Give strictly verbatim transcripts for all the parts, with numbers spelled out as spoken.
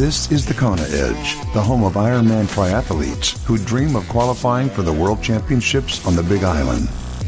This is the Kona Edge, the home of Ironman triathletes who dream of qualifying for the World Championships on the Big Island.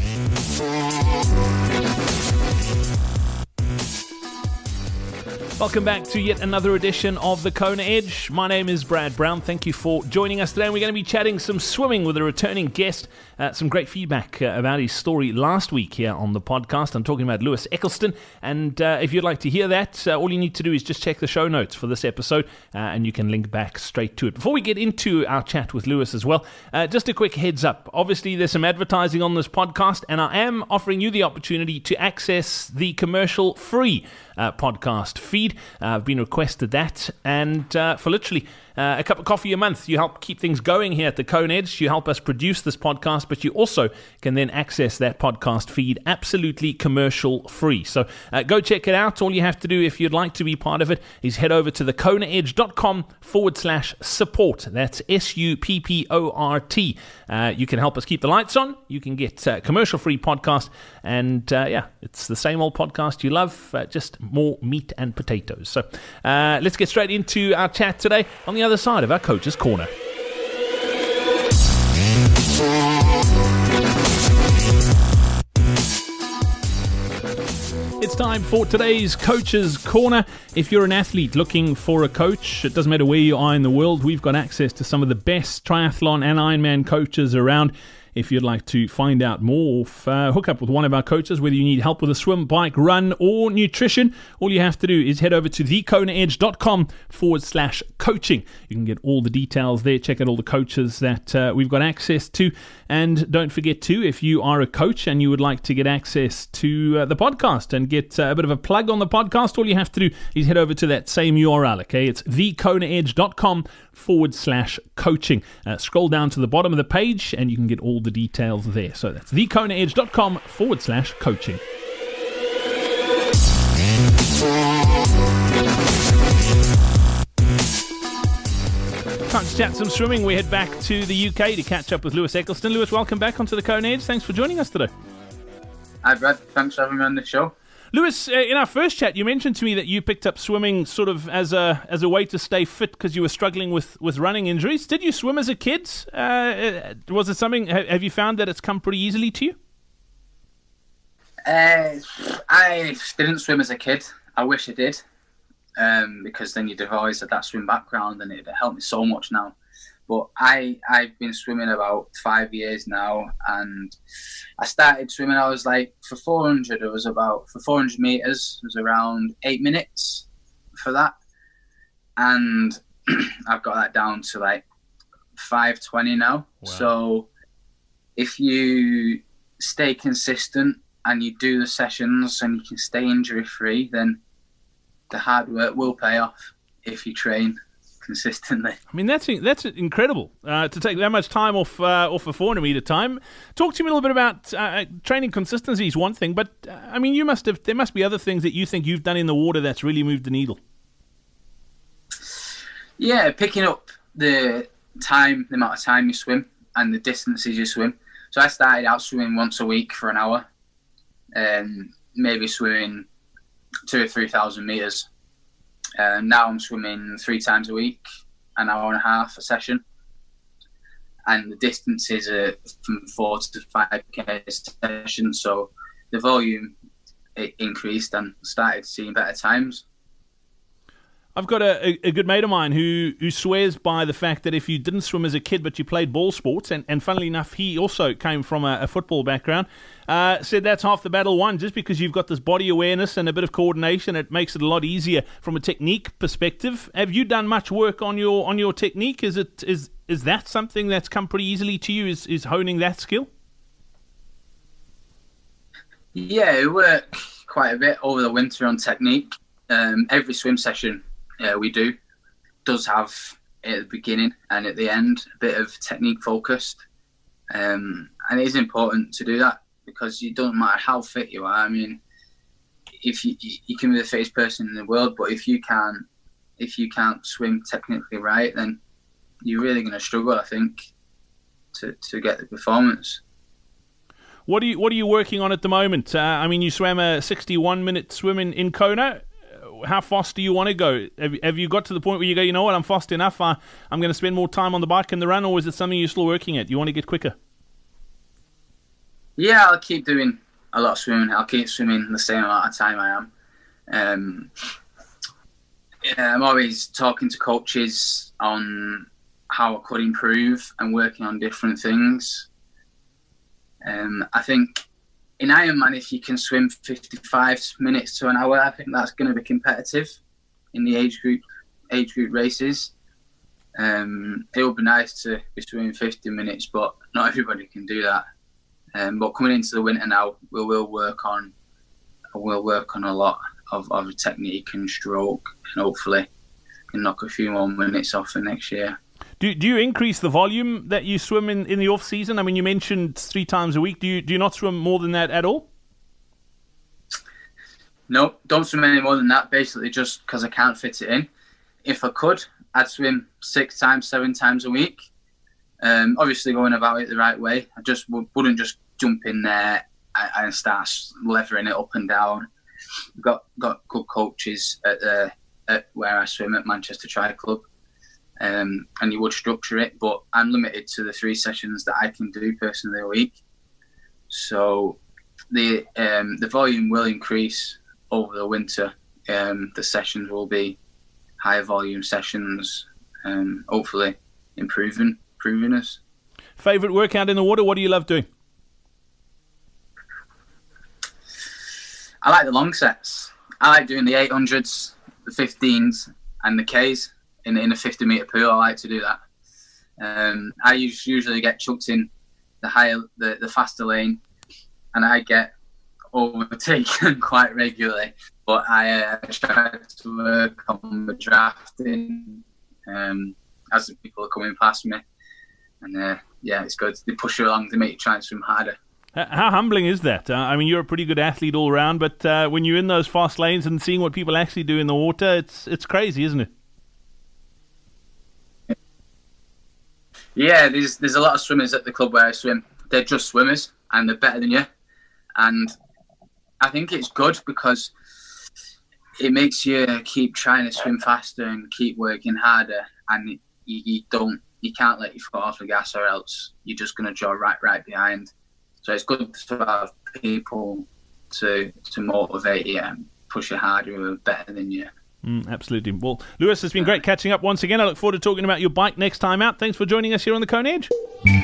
Welcome back to yet another edition of the Kona Edge. My name is Brad Brown. Thank you for joining us today. And we're going to be chatting some swimming with a returning guest. Uh, some great feedback uh, about his story last week here on the podcast. I'm talking about Lewis Eccleston. And uh, if you'd like to hear that, uh, all you need to do is just check the show notes for this episode, uh, and you can link back straight to it. Before we get into our chat with Lewis as well, uh, just a quick heads up. Obviously, there's some advertising on this podcast, and I am offering you the opportunity to access the commercial-free uh, podcast feed. Uh, I've been requested that, and uh, for literally uh, a cup of coffee a month, you help keep things going here at the Kona Edge. You help us produce this podcast, but you also can then access that podcast feed absolutely commercial free. So uh, go check it out. All you have to do if you'd like to be part of it is head over to the kona edge dot com forward slash support. That's S U P P O R T. Uh, you can help us keep the lights on. You can get uh, commercial free podcast, and uh, yeah, it's the same old podcast you love, uh, just more meat and potatoes. So uh, let's get straight into our chat today on the other side of our Coach's Corner. It's time for today's Coach's Corner. If you're an athlete looking for a coach, it doesn't matter where you are in the world, we've got access to some of the best triathlon and Ironman coaches around. If you'd like to find out more, uh, hook up with one of our coaches, whether you need help with a swim, bike, run, or nutrition, all you have to do is head over to the kona edge dot com forward slash coaching. You can get all the details there. Check out all the coaches that uh, we've got access to. And don't forget to, if you are a coach and you would like to get access to uh, the podcast and get uh, a bit of a plug on the podcast, all you have to do is head over to that same U R L, okay? It's the kona edge dot com forward slash coaching. Uh, scroll down to the bottom of the page and you can get all the details there. So that's the kona edge dot com forward slash coaching. Time to chat some swimming. We head back to the U K to catch up with Lewis Eccleston. Lewis, welcome back onto the Kona Edge. Thanks for joining us today. Hi, Brad. Thanks for having me on the show. Lewis, uh, in our first chat, you mentioned to me that you picked up swimming sort of as a as a way to stay fit because you were struggling with, with running injuries. Did you swim as a kid? Uh, was it something? Have you found that it's come pretty easily to you? Uh, I didn't swim as a kid. I wish I did, um, because then you'd have always had that swim background, and it'd help me so much now. But I, I've been swimming about five years now, and I started swimming, I was like, for four hundred, it was about, for four hundred metres, it was around eight minutes for that. And I've got that down to like five twenty now. Wow. So if you stay consistent and you do the sessions and you can stay injury-free, then the hard work will pay off if you train consistently. I mean, that's that's incredible uh, to take that much time off uh, off a four hundred meter time. Talk to me a little bit about uh, training consistency is one thing, but uh, I mean, you must have there must be other things that you think you've done in the water that's really moved the needle. Yeah, picking up the time, the amount of time you swim, and the distances you swim. So I started out swimming once a week for an hour, and maybe swimming two or three thousand meters. Uh, now I'm swimming three times a week, an hour and a half a session, and the distances are from four to five k sessions. So the volume it increased and started seeing better times. I've got a, a good mate of mine who, who swears by the fact that if you didn't swim as a kid but you played ball sports, and, and funnily enough, he also came from a, a football background, uh, said that's half the battle won. Just because you've got this body awareness and a bit of coordination, it makes it a lot easier from a technique perspective. Have you done much work on your on your technique? Is it is is that something that's come pretty easily to you, is, is honing that skill? Yeah, I work quite a bit over the winter on technique. Um, every swim session Uh, we do does have at the beginning and at the end a bit of technique focused, um, and it is important to do that because it doesn't matter how fit you are. I mean, if you you can be the fittest person in the world, but if you can't if you can't swim technically right, then you're really going to struggle, I think, to to get the performance. What are you What are you working on at the moment? Uh, I mean, you swam a sixty-one minute swim in, in Kona. how fast do you want to go? Have, have you got to the point where you go, you know what, I'm fast enough, I, I'm going to spend more time on the bike and the run, or is it something you're still working at? You want to get quicker? Yeah, I'll keep doing a lot of swimming. I'll keep swimming the same amount of time I am. Um, yeah, I'm always talking to coaches on how I could improve and working on different things. Um, I think in Ironman, if you can swim fifty-five minutes to an hour, I think that's going to be competitive in the age group age group races. Um, it would be nice to be swimming fifty minutes, but not everybody can do that. Um, but coming into the winter now, we will work on we'll work on a lot of, of technique and stroke, and hopefully can knock a few more minutes off for next year. Do do you increase the volume that you swim in, in the off season? I mean, you mentioned three times a week. Do you do you not swim more than that at all? No, don't swim any more than that. Basically, just because I can't fit it in. If I could, I'd swim six times, seven times a week. Um, obviously, going about it the right way. I just w- wouldn't just jump in there and, and start levering it up and down. Got got good coaches at the at where I swim at Manchester Tri Club. Um, and you would structure it, but I'm limited to the three sessions that I can do personally a week. So the um, the volume will increase over the winter. Um, the sessions will be higher volume sessions, um, hopefully improving, improving us. Favorite workout in the water? What do you love doing? I like the long sets. I like doing the eight hundreds, the fifteens, and the Ks. In, in a fifty metre pool, I like to do that. Um, I usually get chucked in the higher, the, the faster lane, and I get overtaken quite regularly. But I uh, try to work on the drafting um, as the people are coming past me. And uh, yeah, it's good. They push you along, they make you try and swim harder. How humbling is that? Uh, I mean, you're a pretty good athlete all around, but uh, when you're in those fast lanes and seeing what people actually do in the water, it's it's crazy, isn't it? Yeah, there's there's a lot of swimmers at the club where I swim. They're just swimmers and they're better than you. And I think it's good because it makes you keep trying to swim faster and keep working harder. And you, you don't, you can't let your foot off the gas, or else you're just going to draw right, right behind. So it's good to have people to to motivate you and push you harder who are better than you. Mm, absolutely. Well, Lewis, it's been great catching up once again. I look forward to talking about your bike next time out. Thanks for joining us here on the Kona Edge.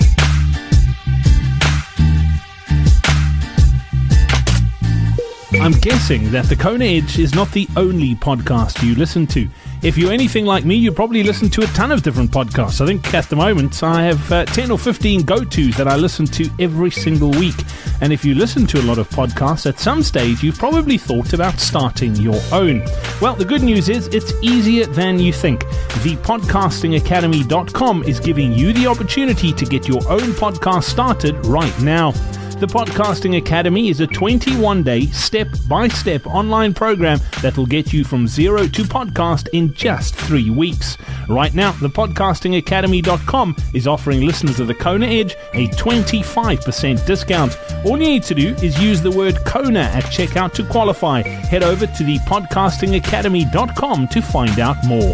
I'm guessing that the Kona Edge is not the only podcast you listen to. If you're anything like me, you probably listen to a ton of different podcasts. I think at the moment I have uh, ten or fifteen go-tos that I listen to every single week. And if you listen to a lot of podcasts, at some stage you've probably thought about starting your own. Well, the good news is it's easier than you think. the podcasting academy dot com is giving you the opportunity to get your own podcast started right now. The Podcasting Academy is a twenty-one day, step-by-step online program that will get you from zero to podcast in just three weeks. Right now, the podcasting academy dot com is offering listeners of the Kona Edge a twenty-five percent discount. All you need to do is use the word Kona at checkout to qualify. Head over to the podcasting academy dot com to find out more.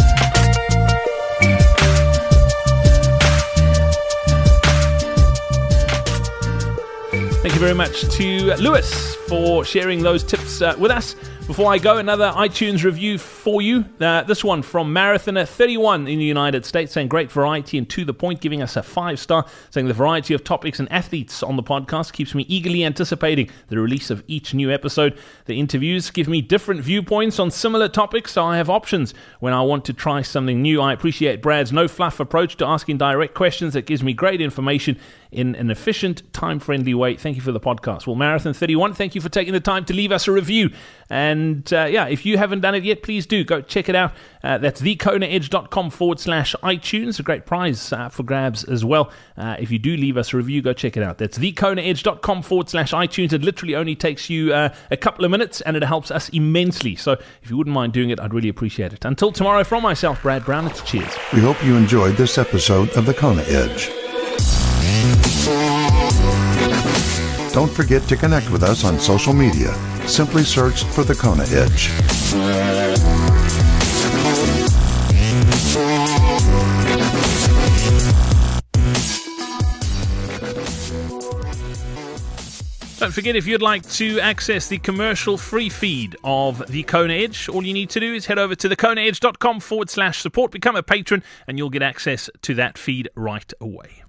Thank you very much to Lewis for sharing those tips uh, with us. Before I go, another iTunes review for you. Uh, this one from Marathoner thirty-one in the United States, saying great variety and to the point, giving us a five star, saying the variety of topics and athletes on the podcast keeps me eagerly anticipating the release of each new episode. The interviews give me different viewpoints on similar topics, so I have options when I want to try something new. I appreciate Brad's no-fluff approach to asking direct questions that gives me great information in an efficient, time-friendly way. Thank you for the podcast. Well, Marathon thirty-one, thank you for taking the time to leave us a review. And uh, yeah, if you haven't done it yet, please do go check it out. Uh, that's the kona edge dot com forward slash iTunes. A great prize uh, for grabs as well. Uh, if you do leave us a review, go check it out. That's the kona edge dot com forward slash iTunes. It literally only takes you uh, a couple of minutes and it helps us immensely. So if you wouldn't mind doing it, I'd really appreciate it. Until tomorrow, from myself, Brad Brown, it's cheers. We hope you enjoyed this episode of the Kona Edge. Don't forget to connect with us on social media Simply search for the Kona Edge. Don't forget, if you'd like to access the commercial-free feed of the Kona Edge, all you need to do is head over to thekonaedge.com forward slash support, become a patron, and you'll get access to that feed right away.